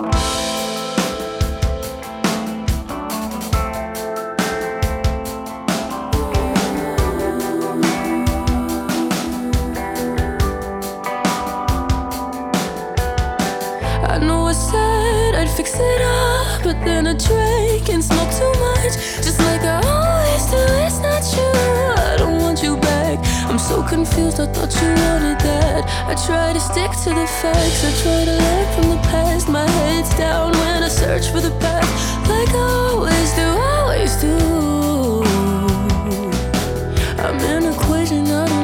I know I said I'd fix it up, but then I drank and smoked too much, just like I always do. It's not true, I don't want you back. I'm so confused, I thought you wanted that. I try to stick to the facts, I try to learn from the past. My head's down when I search for the path, like I always do, always do. I'm an equation, I don't